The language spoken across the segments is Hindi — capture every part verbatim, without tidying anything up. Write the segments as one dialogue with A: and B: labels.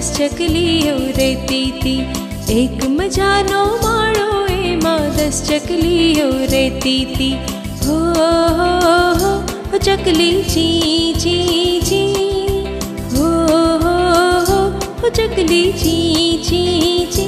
A: दस चकलियो रेती ती। एक मजानो माड़ो एमा दस चकलियो रेती ती। हो हो हो हो चकली ची ची ची। हो हो हो हो चकली ची ची ची।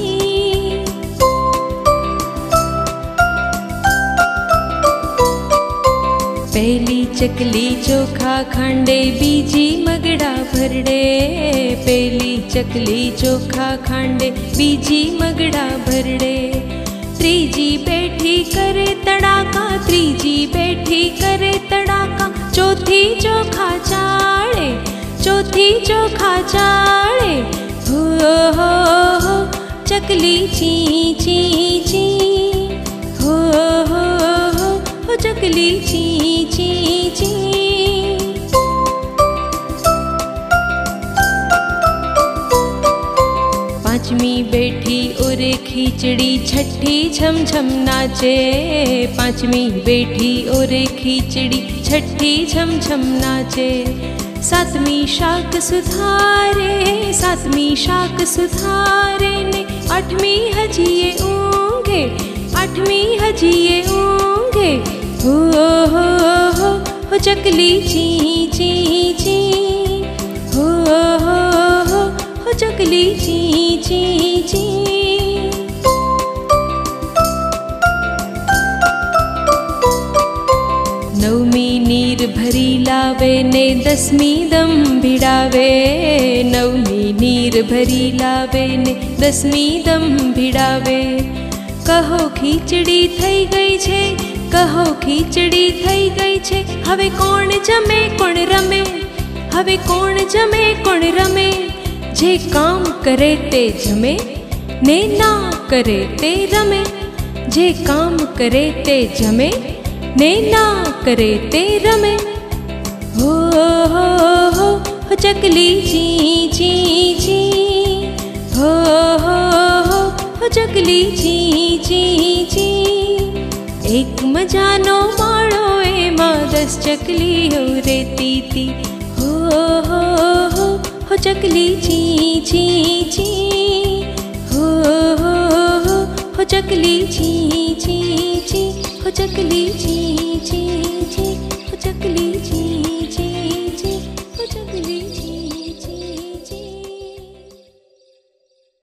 A: पहली चकली चोखा खांडे बीजी मगड़ा भरड़े। पहली चकली चोखा खांडे बीजी मगड़ा भरड़े। त्रीजी बैठी करे तड़ाका, त्रीजी बैठी करे तड़ाका। चौथी चोखा चाड़े, चौथी चोखा चाड़े। हो हो हो चकली ची ची ची। हो हो हो हो चकली ची ची ची। पांचवी बैठी ओरे खीचड़ी, छठी छम छम नाचे। पांचवी बैठी ओरे खीचड़ी, छठी छम छम नाचे। सातवीं शाक सुधारे, सातवीं शाक सुधारे ने। आठवीं हजिए ऊँघे, आठवीं हजिए ऊँघे। हो हो हो हो चकली ची ची ची। हो हो हो हो चकली ची ची ची। नवमी नीर भरी लावे ने दसमी दम भिड़ावे। नवमी नीर भरी लावे ने दसमी दम भिड़ावे। कहो खीचड़ी थई गई छे, कहो खीचड़ी थई गई छे। हवे कोण जमे कोण रमे, हवे कोण जमे कोण रमे। जे काम करे ते जमे ने ना करे ते रमे। जे काम करे ते जमे ने ना करे ते रमे। हो हो हो हो चकली ची ची ची। हो हो हो हो चकली ची ची ची। एक मजानो माड़ो एमा दस चकलियो रेती ती। हो हो हो हो चकली ची ची ची। हो हो हो हो चकली ची ची ची। हो चकली ची ची ची। हो चकली ची ची ची। हो चकली